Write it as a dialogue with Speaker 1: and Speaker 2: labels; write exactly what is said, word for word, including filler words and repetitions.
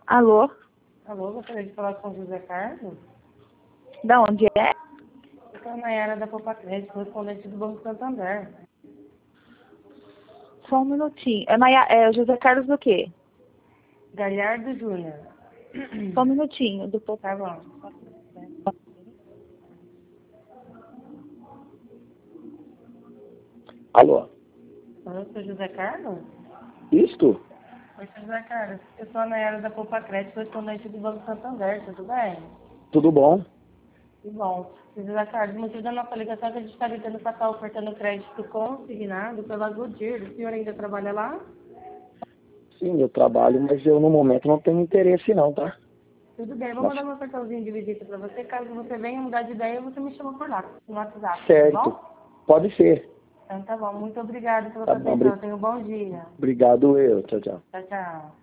Speaker 1: Alô?
Speaker 2: Alô, gostaria de falar com o José Carlos?
Speaker 1: Da onde é?
Speaker 2: Eu sou a Nayara da Poupa Crédito, correspondente do Banco Santander.
Speaker 1: Só um minutinho. É, Maia, é o José Carlos do quê?
Speaker 2: Galhardo Júnior.
Speaker 1: Só um minutinho. Do...
Speaker 2: Tá bom.
Speaker 3: Alô?
Speaker 2: Alô, seu José Carlos?
Speaker 3: Isto?
Speaker 2: Oi, seu José Carlos. Eu sou a Nayara da Poupa Crédito, correspondente do Banco Santander, tudo bem?
Speaker 3: Tudo bom?
Speaker 2: Que bom. Seu José Carlos, o motivo da nossa ligação é que a gente está tentando passar ofertando crédito consignado pela Goodyear. O senhor ainda trabalha lá?
Speaker 3: Sim, eu trabalho, mas eu no momento não tenho interesse não, tá?
Speaker 2: Tudo bem, vou
Speaker 3: Mas,
Speaker 2: mandar uma cartãozinha de visita para você. Caso você venha mudar de ideia, você me chama por lá, no WhatsApp, tá
Speaker 3: certo.
Speaker 2: bom?
Speaker 3: Pode ser.
Speaker 2: Então tá bom. Muito obrigada pela
Speaker 3: Tá
Speaker 2: sua
Speaker 3: bom.
Speaker 2: atenção.
Speaker 3: Obri-
Speaker 2: Tenha um bom dia.
Speaker 3: Obrigado eu. Tchau, tchau.
Speaker 2: Tchau, tchau.